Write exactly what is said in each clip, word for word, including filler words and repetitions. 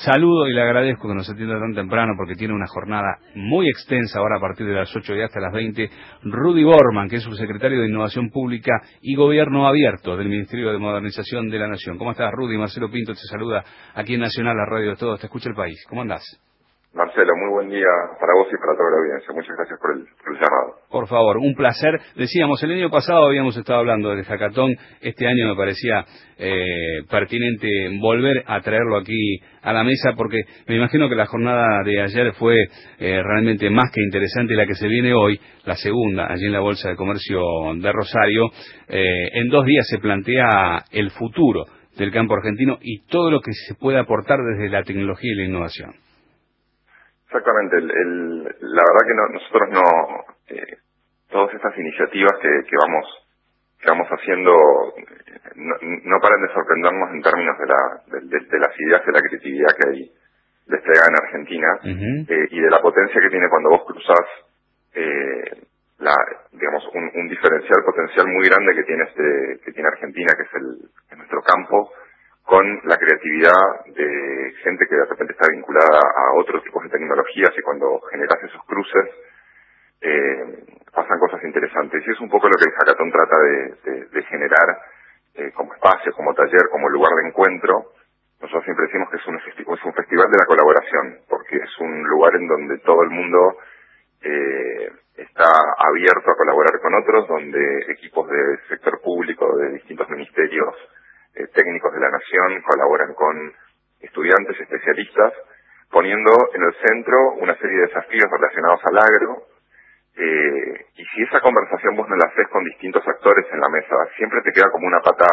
saludo y le agradezco que nos atienda tan temprano porque tiene una jornada muy extensa ahora a partir de las ocho y hasta las veinte. Rudy Borman, que es subsecretario de Innovación Pública y Gobierno Abierto del Ministerio de Modernización de la Nación. ¿Cómo estás, Rudy? Marcelo Pinto te saluda aquí en Nacional, la radio de todos. Te escucha el país. ¿Cómo andás? Marcelo, muy buen día para vos y para toda la audiencia. Muchas gracias por el, por el llamado. Por favor, un placer. Decíamos, el año pasado habíamos estado hablando del hackathon. Este año me parecía eh, pertinente volver a traerlo aquí a la mesa porque me imagino que la jornada de ayer fue eh, realmente más que interesante. La que se viene hoy, la segunda, allí en la Bolsa de Comercio de Rosario, eh, en dos días se plantea el futuro del campo argentino y todo lo que se puede aportar desde la tecnología y la innovación. Exactamente, el, el, la verdad que no, nosotros no, eh, todas estas iniciativas que, que vamos que vamos haciendo no, no paran de sorprendernos en términos de, la, de, de, de las ideas, de la creatividad que hay desplegada en Argentina, uh-huh. eh, y de la potencia que tiene cuando vos cruzás, eh, la, digamos, un, un diferencial potencial muy grande que tiene este, que tiene Argentina, que es el, es nuestro campo, con la creatividad de gente que de repente está vinculada a otros tipos de tecnologías y cuando generas esos cruces eh, pasan cosas interesantes. Y es un poco lo que el hackathon trata de, de, de generar eh, como espacio, como taller, como lugar de encuentro. Nosotros siempre decimos que es un, es un festival de la colaboración, porque es un lugar en donde todo el mundo eh, está abierto a colaborar con otros, donde equipos del sector público, de distintos ministerios, Eh, técnicos de la nación colaboran con estudiantes, especialistas, poniendo en el centro una serie de desafíos relacionados al agro, eh, y si esa conversación vos no la haces con distintos actores en la mesa, siempre te queda como una pata,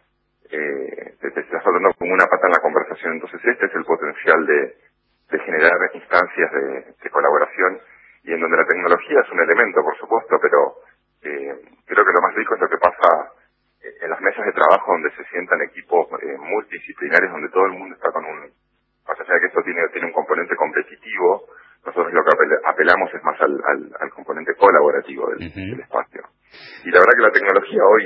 eh, te, te estás hablando como una pata en la conversación. Entonces este es el potencial de, de generar instancias de, de colaboración, y en donde la tecnología es un elemento, por supuesto, pero eh, creo que lo más rico es lo que pasa en las mesas de trabajo, donde se sientan equipos eh, multidisciplinarios, donde todo el mundo está con un, más allá de que esto tiene, tiene un componente competitivo, nosotros lo que apel, apelamos es más al, al, al componente colaborativo del, uh-huh. del espacio. Y la verdad que la tecnología hoy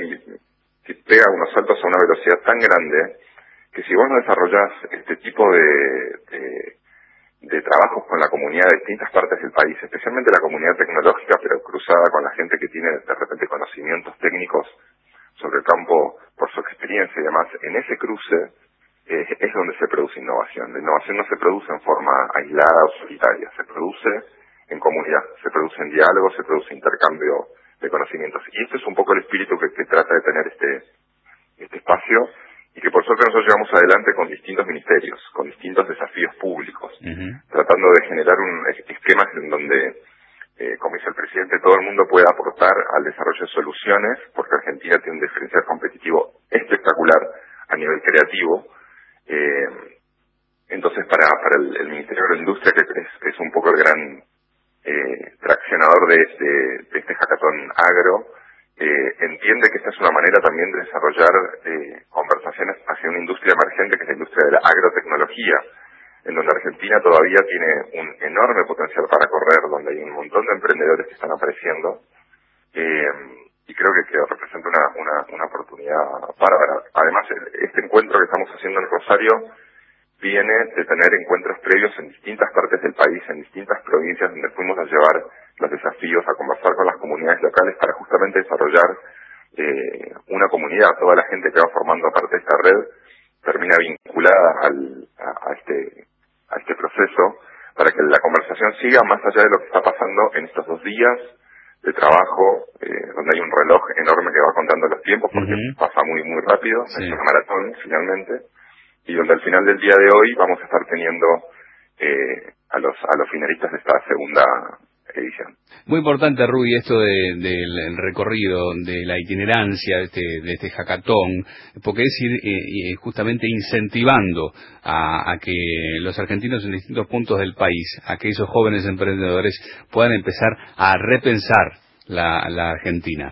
pega unos saltos a una velocidad tan grande que si vos no desarrollás este tipo de, de, de trabajos con la comunidad de distintas partes del país, especialmente la comunidad tecnológica, pero cruzada con la gente que tiene de repente conocimientos técnicos sobre el campo por su experiencia y demás, en ese cruce eh, es donde se produce innovación. La innovación no se produce en forma aislada o solitaria, se produce en comunidad, se produce en diálogo, se produce intercambio de conocimientos. Y este es un poco el espíritu que, que trata de tener este, este espacio, y que por suerte nosotros llevamos adelante con distintos ministerios, con distintos desafíos públicos, uh-huh. tratando de generar un esquema en donde Eh, como dice el presidente, todo el mundo puede aportar al desarrollo de soluciones, porque Argentina tiene un diferencial competitivo espectacular a nivel creativo. Eh, entonces, para, para el, el Ministerio de la Industria, que es, es un poco el gran eh, traccionador de, de, de este hackathon agro, eh, entiende que esta es una manera también de desarrollar eh, conversaciones hacia una industria emergente, que es la industria de la agrotecnología, en donde Argentina todavía tiene un enorme potencial para correr, donde hay un montón de emprendedores que están apareciendo, eh, y creo que, que representa una, una, una oportunidad bárbara. Además, este encuentro que estamos haciendo en Rosario viene de tener encuentros previos en distintas partes del país, en distintas provincias, donde fuimos a llevar los desafíos, a conversar con las comunidades locales para justamente desarrollar eh, una comunidad. Toda la gente que va formando parte de esta red termina vinculada al, a, a este a este proceso, para que la conversación siga más allá de lo que está pasando en estos dos días de trabajo, eh, donde hay un reloj enorme que va contando los tiempos, porque uh-huh. pasa muy muy rápido, sí. Es una maratón finalmente, y donde al final del día de hoy vamos a estar teniendo eh, a los a los finalistas de esta segunda edición. Muy importante, Rudy, esto de, del recorrido, de la itinerancia de este, de este hackathon, porque es ir eh, justamente incentivando a, a que los argentinos en distintos puntos del país, a que esos jóvenes emprendedores puedan empezar a repensar la, la Argentina.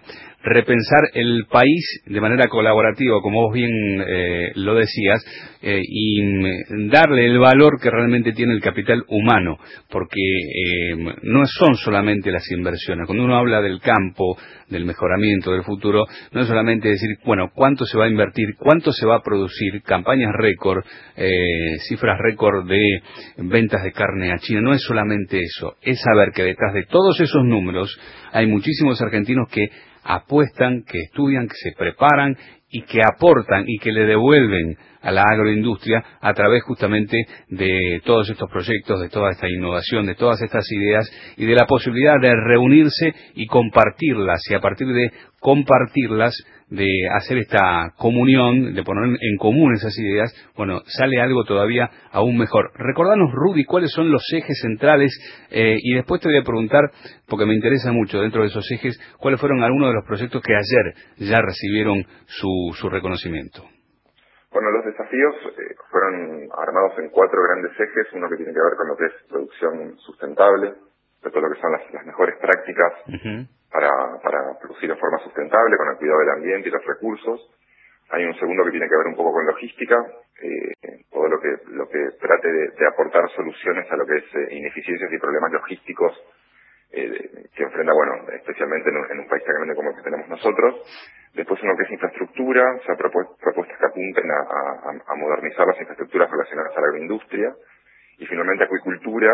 repensar el país de manera colaborativa, como vos bien eh, lo decías, eh, y mm, darle el valor que realmente tiene el capital humano, porque eh, no son solamente las inversiones. Cuando uno habla del campo, del mejoramiento, del futuro, no es solamente decir, bueno, cuánto se va a invertir, cuánto se va a producir, campañas récord, eh, cifras récord de ventas de carne a China, no es solamente eso, es saber que detrás de todos esos números hay muchísimos argentinos que apuestan, que estudian, que se preparan y que aportan y que le devuelven a la agroindustria a través justamente de todos estos proyectos, de toda esta innovación, de todas estas ideas y de la posibilidad de reunirse y compartirlas, y a partir de compartirlas, de hacer esta comunión, de poner en común esas ideas, bueno, sale algo todavía aún mejor. Recordanos, Rudy, cuáles son los ejes centrales, eh, y después te voy a preguntar, porque me interesa mucho dentro de esos ejes, cuáles fueron algunos de los proyectos que ayer ya recibieron su, su reconocimiento. Bueno, los desafíos eh, fueron armados en cuatro grandes ejes, uno que tiene que ver con lo que es producción sustentable, de todo lo que son las, las mejores prácticas uh-huh. para, para producir de forma sustentable, con el cuidado del ambiente y los recursos. Hay un segundo que tiene que ver un poco con logística, eh, todo lo que lo que trate de, de aportar soluciones a lo que es eh, ineficiencias y problemas logísticos eh, que enfrenta, bueno, especialmente en un, en un país tan grande como el que tenemos nosotros. Después uno que es infraestructura, o sea, propu- propuestas que apunten a, a, a modernizar las infraestructuras relacionadas a la agroindustria. Y finalmente acuicultura,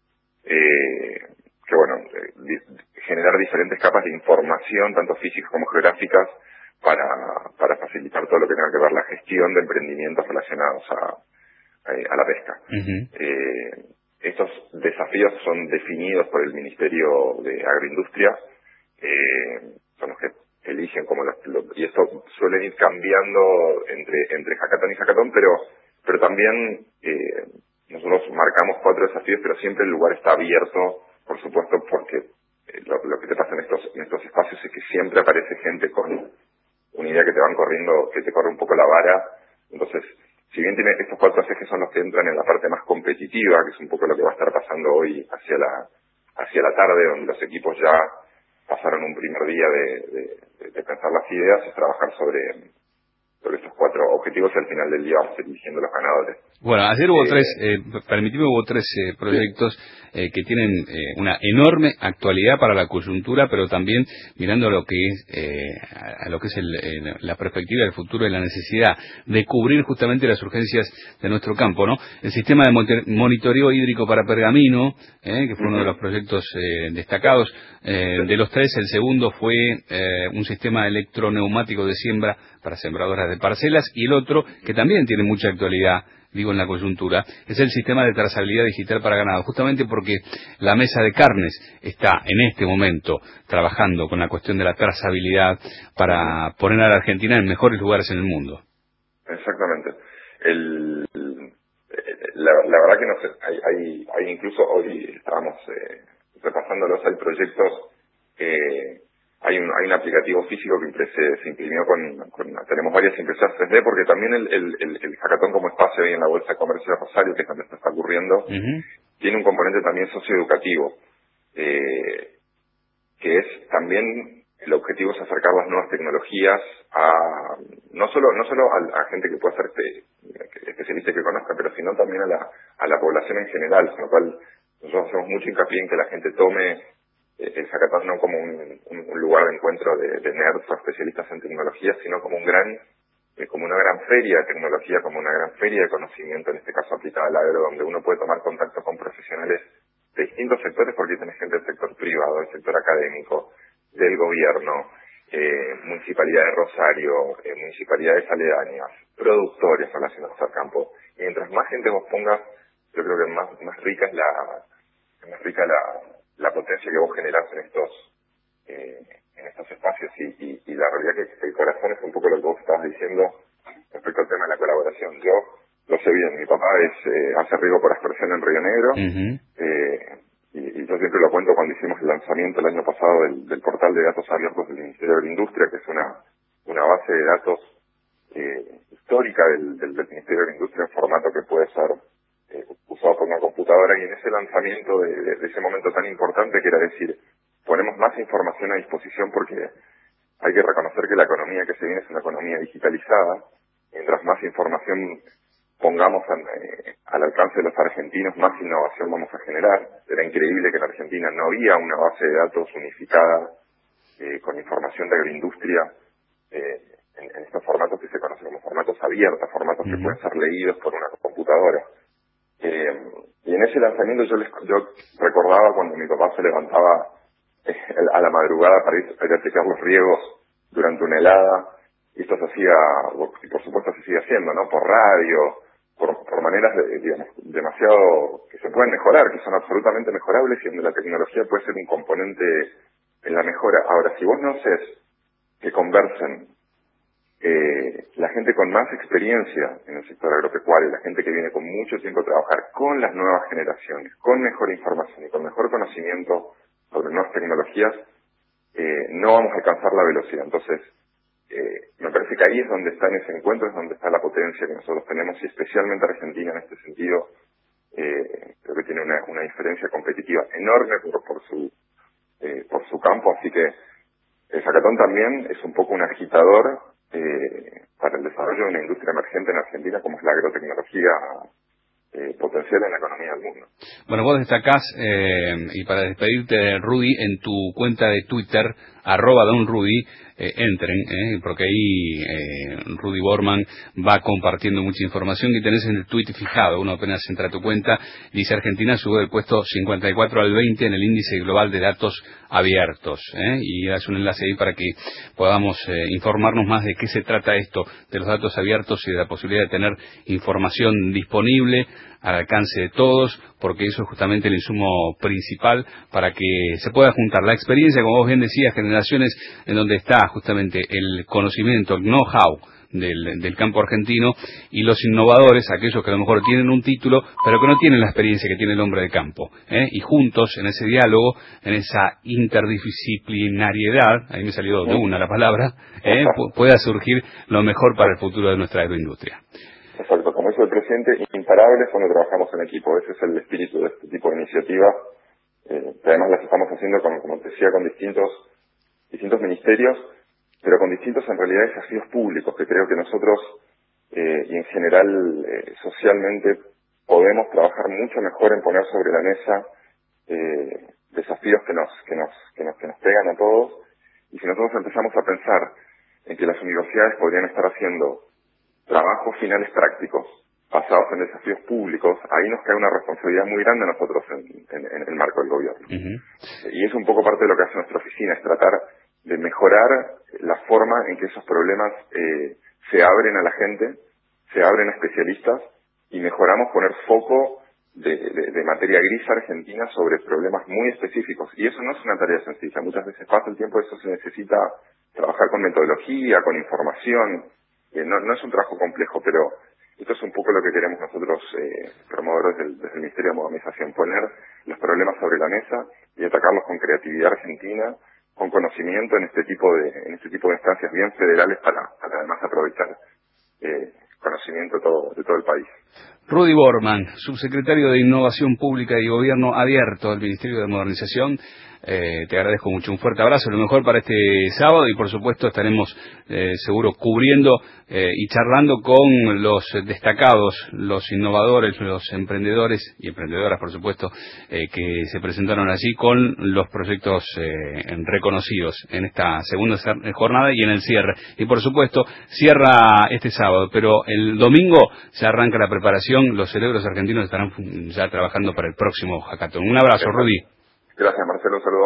eh, que bueno, eh, di- generar diferentes capas de información, tanto físicas como geográficas, para, para facilitar todo lo que tenga que ver la gestión de emprendimientos relacionados a, a, a la pesca. Uh-huh. Eh, estos desafíos son definidos por el Ministerio de Agroindustria, eh, son los que eligen como los, los, y esto suelen ir cambiando entre entre hackathon y hackathon, pero pero también eh, nosotros marcamos cuatro desafíos, pero siempre el lugar está abierto, por supuesto, porque eh, lo, lo que te pasa en estos en estos espacios es que siempre aparece gente con una idea que te van corriendo, que te corre un poco la vara. Entonces, si bien tiene estos cuatro ejes son los que entran en la parte más competitiva, que es un poco lo que va a estar pasando hoy hacia la hacia la tarde, donde los equipos ya pasaron un primer día de, de, de pensar las ideas y trabajar sobre, sobre estos cuatro objetivos, y al final del día vamos a ir eligiendo los ganadores. Bueno, ayer hubo eh, tres, eh, permitime, hubo tres eh, proyectos eh, que tienen eh, una enorme actualidad para la coyuntura, pero también mirando a lo que es eh, a lo que es el, eh, la perspectiva del futuro y la necesidad de cubrir justamente las urgencias de nuestro campo, ¿no? El sistema de monitoreo hídrico para Pergamino, eh, que fue uno de los proyectos eh, destacados. Eh, de los tres, el segundo fue eh, un sistema electroneumático de siembra para sembradoras de parcelas, y el otro, que también tiene mucha actualidad, digo en la coyuntura, es el sistema de trazabilidad digital para ganado, justamente porque la mesa de carnes está en este momento trabajando con la cuestión de la trazabilidad para poner a la Argentina en mejores lugares en el mundo. Exactamente. El, la, la verdad que no sé, hay, hay, hay incluso hoy estábamos eh, repasándolos, hay proyectos que hay un hay un aplicativo físico que se, se imprimió con, con tenemos varias impresoras tres D, porque también el el, el, el hackathon como espacio ahí en la Bolsa de Comercio de Rosario, que es donde esto está ocurriendo, uh-huh. tiene un componente también socioeducativo, eh, que es también el objetivo es acercar las nuevas tecnologías a no solo no solo a, a gente que pueda ser espe, especialista y que conozca, pero sino también a la a la población en general, con lo cual nosotros hacemos mucho hincapié en que la gente tome el hackathon no como un, un, un lugar de encuentro de, de nerds o especialistas en tecnología, sino como un gran, eh, como una gran feria de tecnología, como una gran feria de conocimiento, en este caso aplicada al agro, donde uno puede tomar contacto con profesionales de distintos sectores, porque tenés gente del sector privado, del sector académico, del gobierno, eh, Municipalidad de Rosario, eh, municipalidades aledañas, productores relacionados al campo. Y mientras más gente vos pongas, yo creo que más, más rica es la, más rica la la potencia que vos generás en estos eh, en estos espacios y, y, y la realidad que el corazón es un poco lo que vos estabas diciendo respecto al tema de la colaboración. Yo lo sé bien, mi papá es eh, hace riego por aspersión en Río Negro, uh-huh. eh, y, y yo siempre lo cuento cuando hicimos el lanzamiento el año pasado del, del portal de datos abiertos del Ministerio de la Industria, que es una una base de datos eh, histórica del, del, del Ministerio de la Industria en formato que puede ser Eh, usado por una computadora, y en ese lanzamiento de, de, de ese momento tan importante, que era decir, ponemos más información a disposición porque hay que reconocer que la economía que se viene es una economía digitalizada. Mientras más información pongamos an, eh, al alcance de los argentinos, más innovación vamos a generar. Era increíble que en Argentina no había una base de datos unificada eh, con información de agroindustria eh, en, en estos formatos que se conocen como formatos abiertos, formatos uh-huh. que pueden ser leídos por una computadora. Eh, y en ese lanzamiento yo, les, yo recordaba cuando mi papá se levantaba eh, a la madrugada para ir, para ir a checar los riegos durante una helada, y esto se hacía, y por supuesto se sigue haciendo, ¿no? Por radio, por, por maneras, de, digamos, demasiado, que se pueden mejorar, que son absolutamente mejorables y donde la tecnología puede ser un componente en la mejora. Ahora, si vos no haces que conversen eh, la gente con más experiencia en el sector agropecuario, la gente que viene con mucho tiempo a trabajar con las nuevas generaciones, con mejor información y con mejor conocimiento sobre nuevas tecnologías, eh, no vamos a alcanzar la velocidad. Entonces, eh, me parece que ahí es donde está, en ese encuentro es donde está la potencia que nosotros tenemos, y especialmente Argentina en este sentido, eh, creo que tiene una, una diferencia competitiva enorme por, por su eh, por su campo, así que el Hackathon también es un poco un agitador eh, para el desarrollo de una industria emergente en Argentina como es la agrotecnología eh, potencial en la economía del mundo. Bueno, vos destacás, eh, y para despedirte, Rudy, en tu cuenta de Twitter, arroba Don Rudy, eh, entren, eh, porque ahí eh, Rudy Borman va compartiendo mucha información que tenés en el tweet fijado. Uno apenas entra a tu cuenta, dice Argentina sube del puesto cincuenta y cuatro al veinte en el índice global de datos abiertos, eh, y das un enlace ahí para que podamos eh, informarnos más de qué se trata esto de los datos abiertos y de la posibilidad de tener información disponible al alcance de todos, porque eso es justamente el insumo principal para que se pueda juntar la experiencia, como vos bien decías, generaciones en donde está justamente el conocimiento, el know-how del, del campo argentino, y los innovadores, aquellos que a lo mejor tienen un título, pero que no tienen la experiencia que tiene el hombre de campo, ¿eh? Y juntos, en ese diálogo, en esa interdisciplinariedad, ahí me salió de una la palabra, ¿eh? Pu- pueda surgir lo mejor para el futuro de nuestra agroindustria. Exacto, como dice el presidente, imparables cuando trabajamos en equipo. Ese es el espíritu de este tipo de iniciativas, eh, que además las estamos haciendo, con, como te decía, con distintos distintos ministerios, pero con distintos, en realidad, desafíos públicos, que creo que nosotros, eh, y en general, eh, socialmente, podemos trabajar mucho mejor en poner sobre la mesa eh, desafíos que nos, que nos, que nos, que nos pegan a todos. Y si nosotros empezamos a pensar en que las universidades podrían estar haciendo trabajos finales prácticos basados en desafíos públicos, ahí nos cae una responsabilidad muy grande a nosotros en, en, en el marco del gobierno. Uh-huh. Y es un poco parte de lo que hace nuestra oficina, es tratar de mejorar la forma en que esos problemas eh, se abren a la gente, se abren a especialistas, y mejoramos poner foco de, de, de materia gris argentina sobre problemas muy específicos. Y eso no es una tarea sencilla. Muchas veces pasa el tiempo, eso se necesita trabajar con metodología, con información. Eh, no, no es un trabajo complejo, pero esto es un poco lo que queremos nosotros, eh, promotores del, desde el Ministerio de Modernización, poner los problemas sobre la mesa y atacarlos con creatividad argentina, con conocimiento en este tipo de en este tipo de instancias bien federales para, para además aprovechar eh, conocimiento de todo, de todo el país. Rudy Borman, subsecretario de Innovación Pública y Gobierno Abierto del Ministerio de Modernización, eh, te agradezco mucho. Un fuerte abrazo, lo mejor para este sábado, y por supuesto estaremos eh, seguro cubriendo eh, y charlando con los destacados, los innovadores, los emprendedores y emprendedoras, por supuesto, eh, que se presentaron allí con los proyectos eh, reconocidos en esta segunda jornada y en el cierre. Y por supuesto cierra este sábado, pero el domingo se arranca la preparación. Los cerebros argentinos estarán ya trabajando para el próximo hackathon. Un abrazo, Rudy. Gracias, Marcelo. Un saludo.